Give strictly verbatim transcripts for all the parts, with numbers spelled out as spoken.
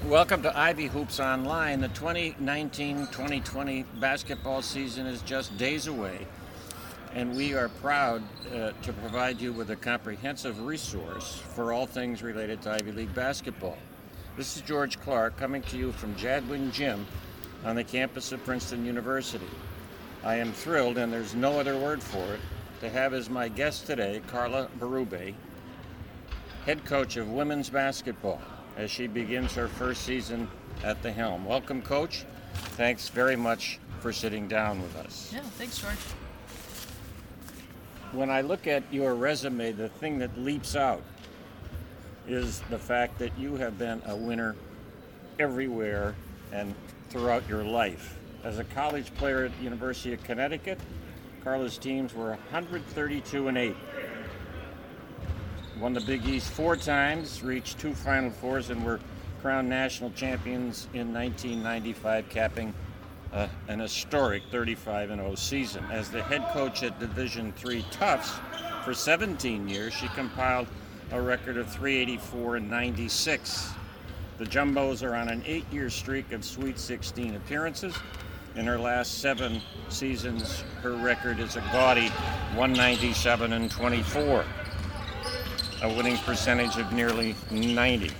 Welcome to Ivy Hoops Online. The twenty nineteen twenty twenty basketball season is just days away, and we are proud uh, to provide you with a comprehensive resource for all things related to Ivy League basketball. This is George Clark coming to you from Jadwin Gym on the campus of Princeton University. I am thrilled, and there's no other word for it, to have as my guest today Carla Berube, head coach of women's basketball, as she begins her first season at the helm. Welcome, Coach. Thanks very much for sitting down with us. Yeah, thanks, George. When I look at your resume, the thing that leaps out is the fact that you have been a winner everywhere and throughout your life. As a college player at the University of Connecticut, Carla's teams were one thirty-two and eight. Won the Big East four times, reached two Final Fours, and were crowned national champions in nineteen ninety-five, capping uh, an historic thirty-five and oh season. As the head coach at Division three Tufts for seventeen years, she compiled a record of three eighty-four and ninety-six. The Jumbos are on an eight-year streak of Sweet sixteen appearances. In her last seven seasons, her record is a gaudy one ninety-seven and twenty-four. A winning percentage of nearly ninety.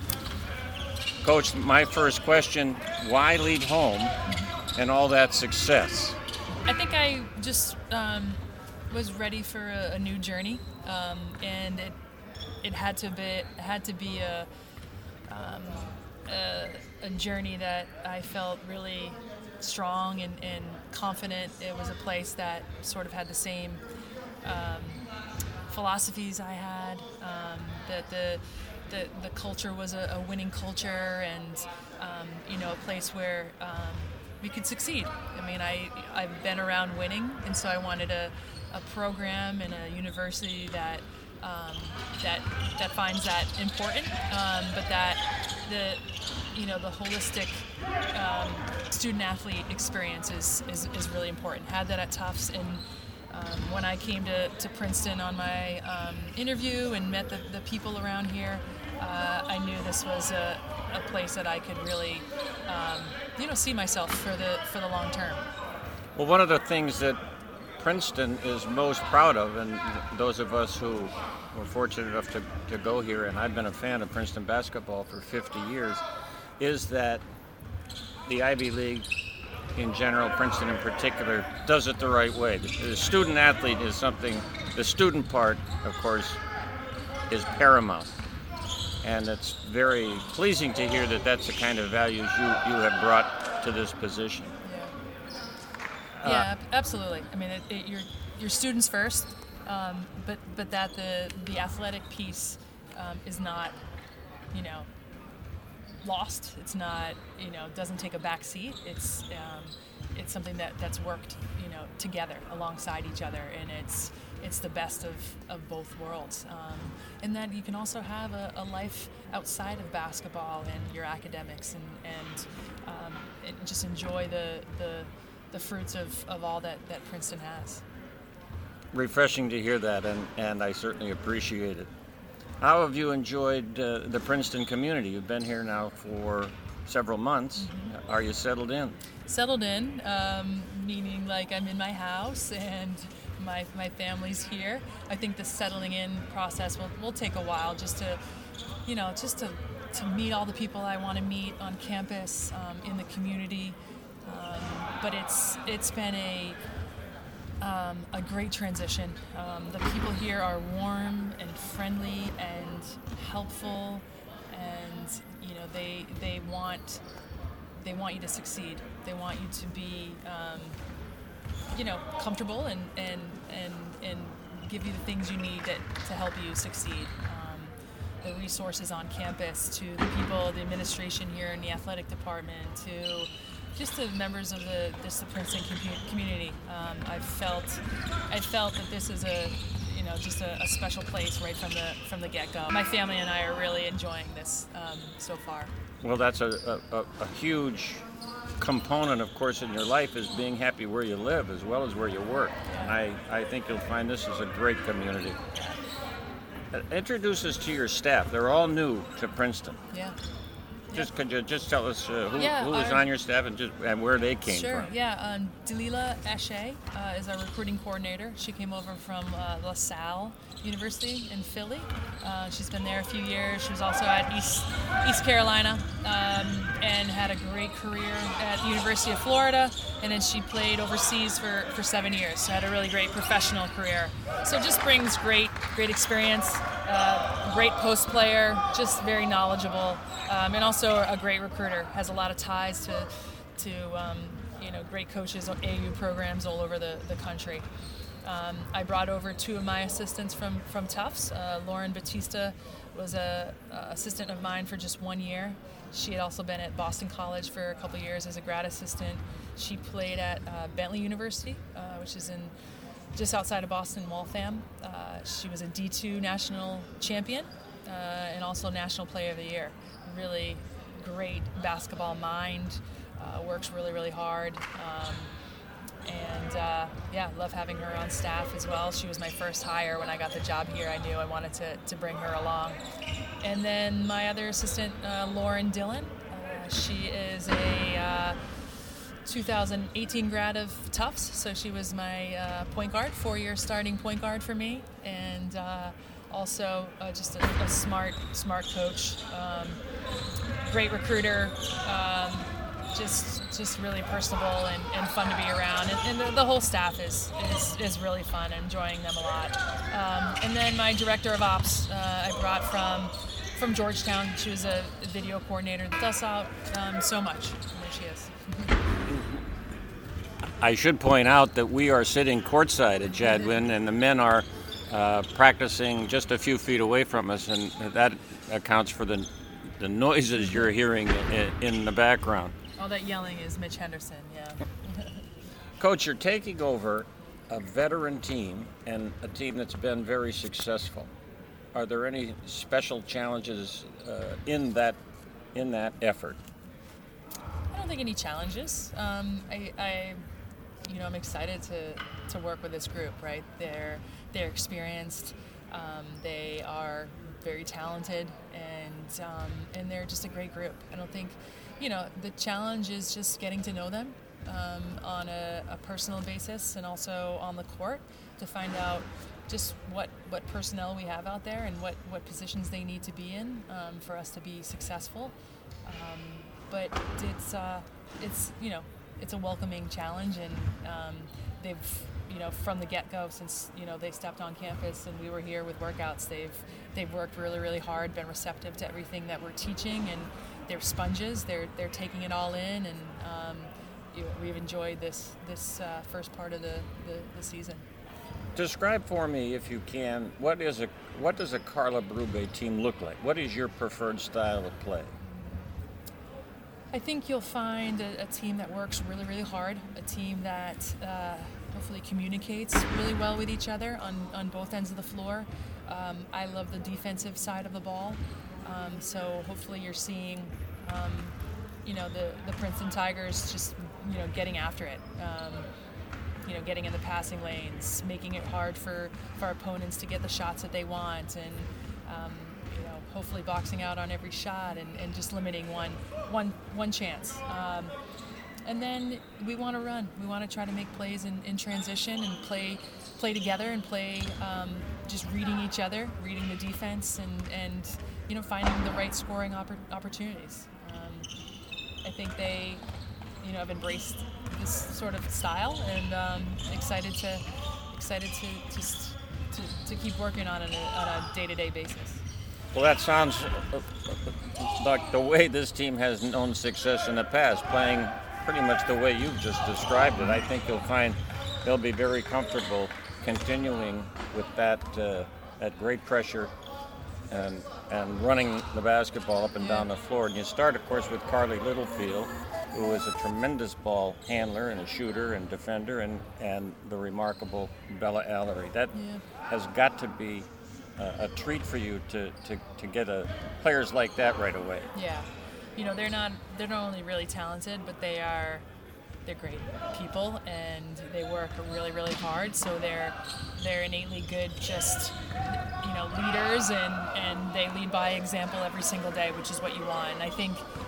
Coach, my first question, why leave home and all that success? I think I just um, was ready for a, a new journey, um, and it it had to be had to be a, um, a a journey that I felt really strong and, and confident. It was a place that sort of had the same um, philosophies I had, um, that the, the the culture was a, a winning culture, and um, you know, a place where um, we could succeed. I mean, I I've been around winning, and so I wanted a, a program and a university that um, that that finds that important, um, but that the you know the holistic um, student athlete experience is, is is really important. Had that at Tufts, and Um, when I came to, to Princeton on my um, interview and met the, the people around here, uh, I knew this was a, a place that I could really, um, you know, see myself for the for the long term. Well, one of the things that Princeton is most proud of, and those of us who were fortunate enough to, to go here, and I've been a fan of Princeton basketball for fifty years, is that the Ivy League in general, Princeton in particular, does it the right way. The, the student athlete is something, the student part, of course, is paramount. And it's very pleasing to hear that that's the kind of values you, you have brought to this position. Yeah, yeah, ab- absolutely. I mean, it, it, your your students first, um, but but that the the athletic piece um, is not, you know, lost. It's not, you know, doesn't take a back seat. It's um, it's something that, that's worked, you know, together alongside each other, and it's it's the best of, of both worlds. Um, and then you can also have a, a life outside of basketball and your academics, and and, um, and just enjoy the the, the fruits of, of all that, that Princeton has. Refreshing to hear that, and, and I certainly appreciate it. How have you enjoyed uh, the Princeton community? You've been here now for several months. Mm-hmm. Are you settled in? Settled in, um, meaning like I'm in my house and my my family's here. I think the settling in process will, will take a while, just to, you know, just to, to meet all the people I want to meet on campus, um, in the community. Um, but it's it's been a Um, a great transition. Um, the people here are warm and friendly and helpful, and you know they they want they want you to succeed. They want you to be um, you know comfortable and and and and give you the things you need that, to help you succeed. Um, the resources on campus, to the people, the administration here in the athletic department, to just the members of the this the Princeton com- community. Um, I've felt I felt that this is a you know just a, a special place right from the from the get-go. My family and I are really enjoying this um, so far. Well, that's a, a, a huge component, of course, in your life, is being happy where you live as well as where you work. And I, I think you'll find this is a great community. Introduce us to your staff. They're all new to Princeton. Yeah. Just could you just tell us uh, who, Yeah, who is our- on your staff and just and where they came Sure, from? yeah. Um, Dalila Eshe uh, is our recruiting coordinator. She came over from uh, La Salle University in Philly. Uh, she's been there a few years. She was also at East East Carolina um, and had a great career at the University of Florida. And then she played overseas for, for seven years. So had a really great professional career. So just brings great great experience. Uh, great post player, just very knowledgeable, um, and also a great recruiter. Has a lot of ties to to um, you know great coaches, A U programs all over the, the country. Um, I brought over two of my assistants from from Tufts. Uh, Lauren Batista was a, a assistant of mine for just one year. She had also been at Boston College for a couple years as a grad assistant. She played at uh, Bentley University, uh, which is in just outside of Boston, Waltham. Uh, she was a D two national champion uh, and also National Player of the Year. Really great basketball mind, uh, works really, really hard. Um, and uh, yeah, love having her on staff as well. She was my first hire when I got the job here. I knew I wanted to, to bring her along. And then my other assistant, uh, Lauren Dillon, uh, she is a uh, two thousand eighteen grad of Tufts, so she was my uh, point guard, four-year starting point guard for me, and uh, also uh, just a, a smart, smart coach, um, great recruiter, um, just just really personable and, and fun to be around, and, and the, the whole staff is, is is really fun, enjoying them a lot. Um, and then my director of ops, uh, I brought from from Georgetown. She was a video coordinator that does out um, so much. And there she is. I should point out that we are sitting courtside at Jadwin, and the men are uh, practicing just a few feet away from us, and that accounts for the the noises you're hearing in, in the background. All that yelling is Mitch Henderson, yeah. Coach, you're taking over a veteran team and a team that's been very successful. Are there any special challenges uh, in that in that effort? I don't think any challenges. Um, I, I, you know, I'm excited to, to work with this group. Right, they're they're experienced, um, they are very talented, and um, and they're just a great group. I don't think, you know, the challenge is just getting to know them um, on a, a personal basis and also on the court to find out just what, what personnel we have out there and what, what positions they need to be in um, for us to be successful. Um, but it's uh, it's you know it's a welcoming challenge, and um, they've you know from the get-go, since you know they stepped on campus and we were here with workouts, they've they've worked really really hard, been receptive to everything that we're teaching, and they're sponges. They're they're taking it all in, and um, you know, we've enjoyed this this uh, first part of the, the, the season. Describe for me, if you can, what is a what does a Carla Berube team look like? What is your preferred style of play? I think you'll find a, a team that works really, really hard, a team that uh, hopefully communicates really well with each other on, on both ends of the floor. Um, I love the defensive side of the ball, um, so hopefully you're seeing, um, you know, the, the Princeton Tigers just, you know, getting after it. Um, you know, getting in the passing lanes, making it hard for, for our opponents to get the shots that they want, and um, you know, hopefully boxing out on every shot, and, and just limiting one one one chance. Um, and then we want to run. We want to try to make plays in, in transition and play play together and play um, just reading each other, reading the defense, and, and you know, finding the right scoring oppor- opportunities. Um, I think they, you know, have embraced this sort of style, and um, excited to excited to just to, to keep working on it on a day-to-day basis. Well, that sounds like the way this team has known success in the past, playing pretty much the way you've just described it. I think you'll find they'll be very comfortable continuing with that uh, that great pressure and and running the basketball up and down the floor. And you start, of course, with Carly Littlefield, who is a tremendous ball handler and a shooter and defender, and, and the remarkable Bella Allery. That Yeah. has got to be a, a treat for you to, to, to get a, players like that right away. Yeah, you know, they're not they're not only really talented, but they are they're great people, and they work really really hard. So they're they're innately good, just you know, leaders, and and they lead by example every single day, which is what you want. And I think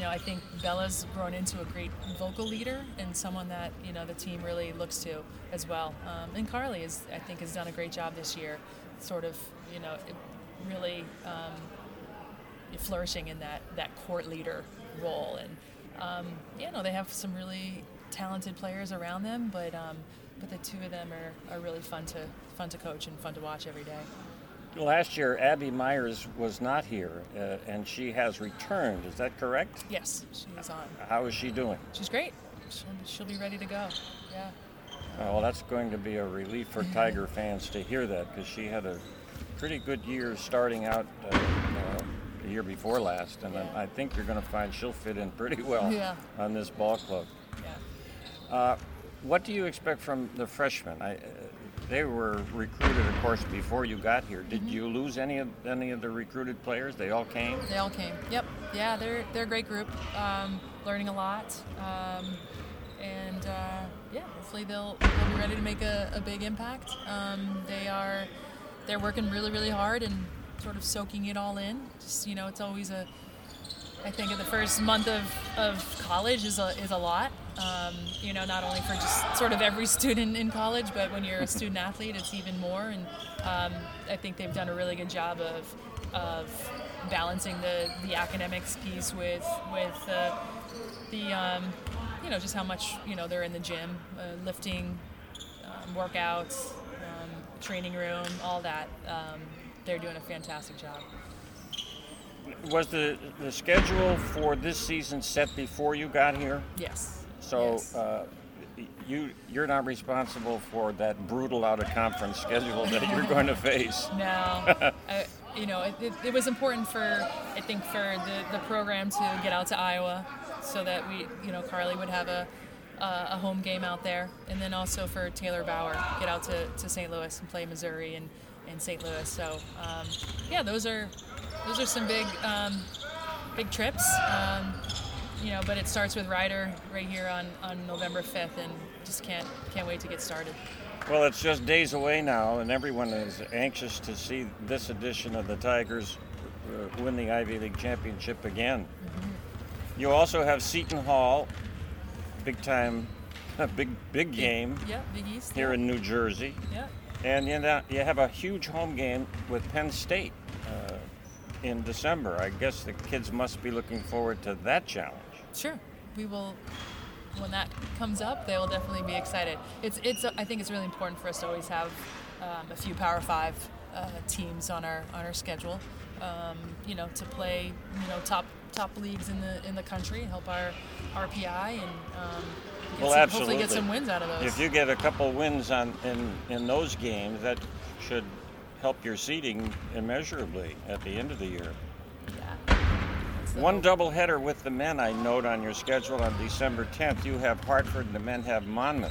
know, I think Bella's grown into a great vocal leader and someone that, you know, the team really looks to as well. Um, and Carly is, I think, has done a great job this year, sort of, you know, really um, flourishing in that, that court leader role. And, um, you know, they have some really talented players around them, but um, but the two of them are, are really fun to fun to coach and fun to watch every day. Last year, Abby Myers was not here, uh, and she has returned. Is that correct? Yes, she is on. How is she doing? She's great. She'll, she'll be ready to go. Yeah. Uh, well, that's going to be a relief for Tiger fans to hear that, because she had a pretty good year starting out uh, uh, the year before last, and Yeah. I I think you're going to find she'll fit in pretty well Yeah. on this ball club. Yeah. Uh, what do you expect from the freshmen? I, uh, they were recruited, of course, before you got here. Did you lose any of any of the recruited players? They all came? They all came. Yep. Yeah, they're they're a great group. Um, learning a lot, um, and uh, yeah, hopefully they'll they'll be ready to make a, a big impact. Um, they are they're working really really hard and sort of soaking it all in. Just, you know, it's always a I think in the first month of, of college is a is a lot. Um, you know, not only for just sort of every student in college, but when you're a student athlete, it's even more. And um, I think they've done a really good job of of balancing the, the academics piece with with uh, the um, you know, just how much, you know, they're in the gym, uh, lifting, um, workouts, um, training room, all that. Um, they're doing a fantastic job. Was the, the schedule for this season set before you got here? Yes. So Yes. uh, you, you're not responsible for that brutal out-of-conference schedule that you're going to face. No, I, you know, it, it, it was important for, I think, for the, the program to get out to Iowa so that we, you know, Carly would have a, a, a home game out there. And then also for Taylor Bauer, get out to, to Saint Louis and play Missouri and, and Saint Louis. So, um, yeah, those are those are some big um, big trips. Um, you know, but it starts with Ryder right here on, on November fifth, and just can't can't wait to get started. Well, it's just days away now, and everyone is anxious to see this edition of the Tigers uh, win the Ivy League championship again. Mm-hmm. You also have Seton Hall, big time, big big game Yeah, Big East. here yeah. in New Jersey, Yeah. and you know, you have a huge home game with Penn State uh, in December. I guess the kids must be looking forward to that challenge. Sure, we will. When that comes up, they will definitely be excited. It's, it's. I think it's really important for us to always have um, a few Power Five uh, teams on our on our schedule. Um, you know, to play, you know, top top leagues in the in the country, help our R P I, and um, get Well, some, absolutely. hopefully get some wins out of those. If you get a couple wins on in in those games, that should help your seeding immeasurably at the end of the year. Yeah. That's the One hope. doubleheader with the men I note on your schedule on December tenth. You have Hartford and the men have Monmouth.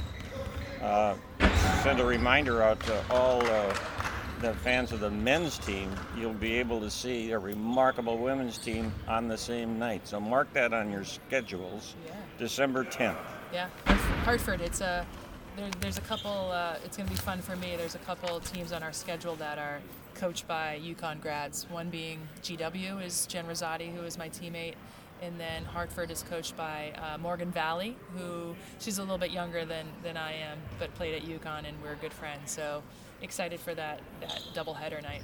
Uh, send a reminder out to all uh, the fans of the men's team. You'll be able to see a remarkable women's team on the same night. So mark that on your schedules. Yeah. December tenth. Yeah, Hartford. Hartford it's a there, there's a couple. Uh, it's going to be fun for me. There's a couple teams on our schedule that are coached by UConn grads. One being G W is Jen Rosati, who is my teammate, and then Hartford is coached by uh, Morgan Valley, who she's a little bit younger than, than I am, but played at UConn, and we're good friends. So excited for that that doubleheader night.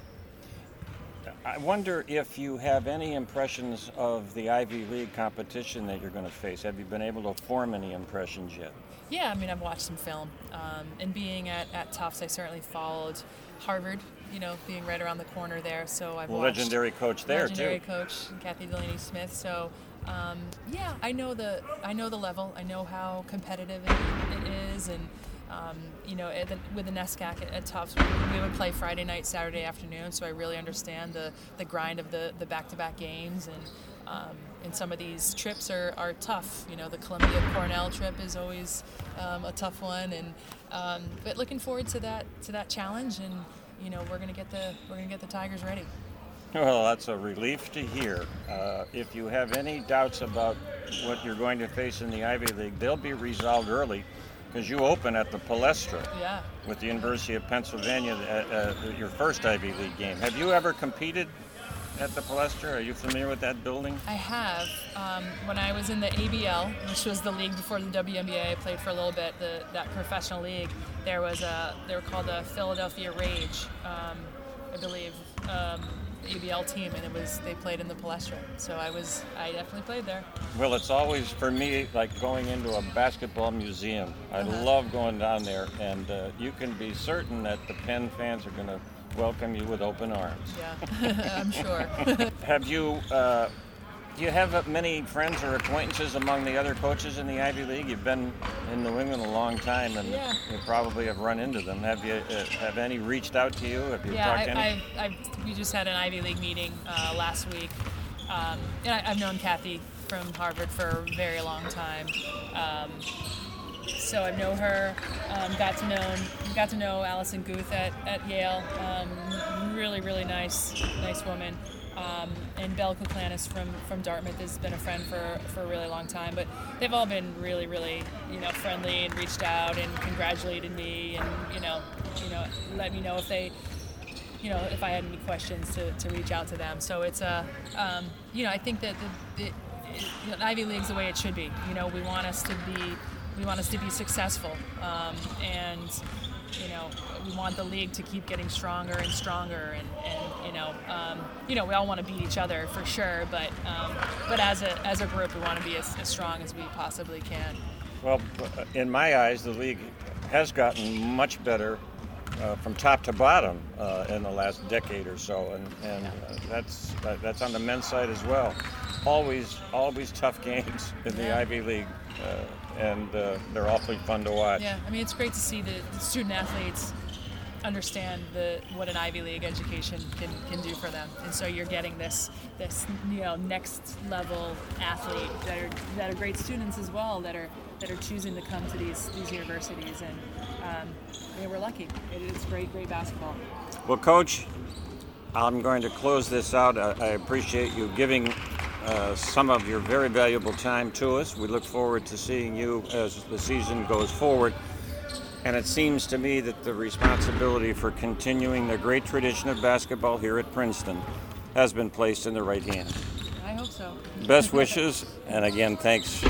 I wonder if you have any impressions of the Ivy League competition that you're going to face. Have you been able to form any impressions yet? Yeah, I mean, I've watched some film, um, and being at, at Tufts, I certainly followed Harvard, you know, being right around the corner there. So I've watched Legendary coach there legendary too. coach Kathy Delaney Smith. So um, yeah, I know the I know the level. I know how competitive it, it is, and um, you know, at the, with the NESCAC at, at Tufts, we, we would play Friday night, Saturday afternoon. So I really understand the the grind of the the back-to-back games, and um, and some of these trips are, are tough. You know, the Columbia Cornell trip is always um, a tough one, and um, but looking forward to that to that challenge, and you know, we're gonna get the we're gonna get the Tigers ready. Well, that's a relief to hear. Uh, if you have any doubts about what you're going to face in the Ivy League, they'll be resolved early, because you open at the Palestra Yeah. with the University of Pennsylvania, uh, uh, your first Ivy League game. Have you ever competed at the Palestra? Are you familiar with that building? I have. Um, when I was in the A B L, which was the league before the W N B A, I played for a little bit. The, that professional league, there was a they were called the Philadelphia Rage, um, I believe, um, A B L team, and it was they played in the Palestra. So I was I definitely played there. Well, it's always for me like going into a basketball museum. I Uh-huh. love going down there, and uh, you can be certain that the Penn fans are going to welcome you with open arms. Yeah, I'm sure. Have you? Uh, do you have uh, many friends or acquaintances among the other coaches in the Ivy League? You've been in New England a long time, and Yeah. you probably have run into them. Have you? Uh, have any reached out to you? Have you Yeah, talked I, to any? I, I, we just had an Ivy League meeting uh, last week, um, and I, I've known Kathy from Harvard for a very long time. Um, so I know her. Um, got to know got to know Allison Guth at, at Yale. Um, really, really nice, nice woman. Um, and Belle Kuklanis from, from Dartmouth has been a friend for, for a really long time. But they've all been really, really, you know, friendly and reached out and congratulated me and, you know, you know, let me know if they, you know, if I had any questions to, to reach out to them. So it's a, um, you know, I think that the, the, you know, the Ivy League's the way it should be. You know, we want us to be, we want us to be successful, um, and you know, we want the league to keep getting stronger and stronger, and, and you know, um, you know, we all want to beat each other for sure, but um, but as a as a group, we want to be as, as strong as we possibly can. Well, in my eyes, the league has gotten much better uh, from top to bottom uh, in the last decade or so, and and uh, that's uh, that's on the men's side as well. Always, always tough games in the Yeah. Ivy League, uh, and uh, they're awfully fun to watch. Yeah, I mean, it's great to see the, the student athletes understand the what an Ivy League education can, can do for them, and so you're getting this this you know next level athlete that are that are great students as well, that are that are choosing to come to these these universities, and um, I mean, we're lucky. It is great, great basketball. Well, Coach, I'm going to close this out. I, I appreciate you giving uh, some of your very valuable time to us. We look forward to seeing you as the season goes forward. And it seems to me that the responsibility for continuing the great tradition of basketball here at Princeton has been placed in the right hand. I hope so. Best wishes, and again, thanks